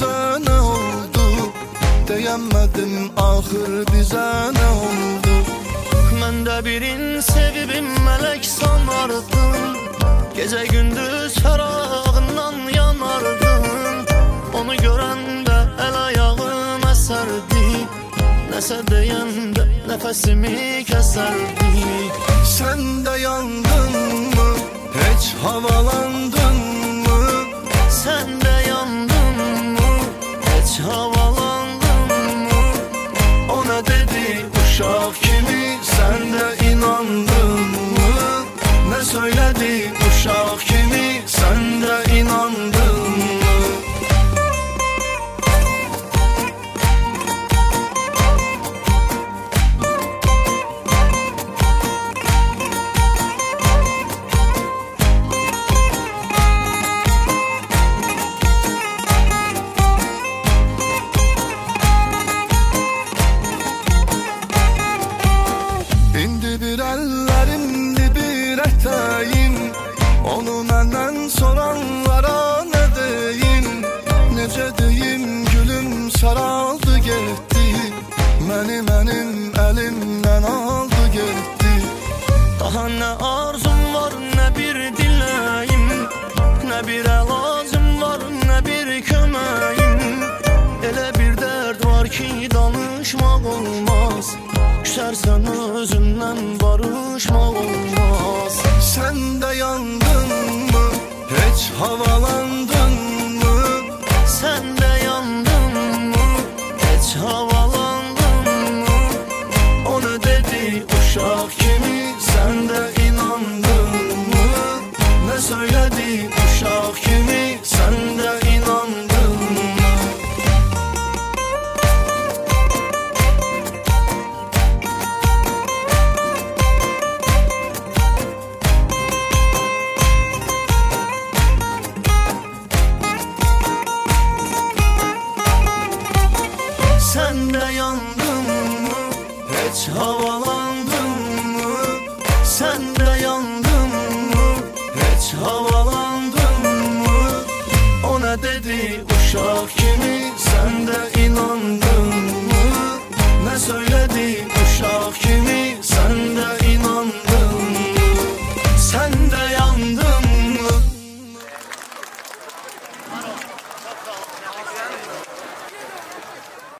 bize ne oldu? Diyemedim ahır bize ne oldu? Ben de birini sevibim melek sanardım. Gece gündüz her ağından yanardım. Onu gören de el ayağım eserdi. Nəsə deyəndə nəfəsimi kəsərdi. Sen de yandın mı? Hiç havalandın mı? Sen de yandın mı? Heç havalandın mı? Ona dedi uşaq kimi, sen de inandın mı? Ne söyledi uşaq kimi, sen de inandın mı? Bir ellerimdi bir eteğim, onu məndən soranlara ne deyim? Necə deyim gülüm saraldı getdi, mənim elimden aldı getdi. Daha nə arzum var, nə bir diləyim, nə bir əlacım var, nə bir köməyim. Elə bir dərd var ki danışmaq olmaz, küsərsən özündən barışmaq olmaz. Sen de yandın mı? Hiç havalandın mı? Sen de yandın mı? Heç havalandın mı? Onu dedi uşaq kimi, sen de inandın mı? Ne söyledi uşaq kimi, sen de inandın mı? Sen de yandın mı? Heç havalandın mı? Sen de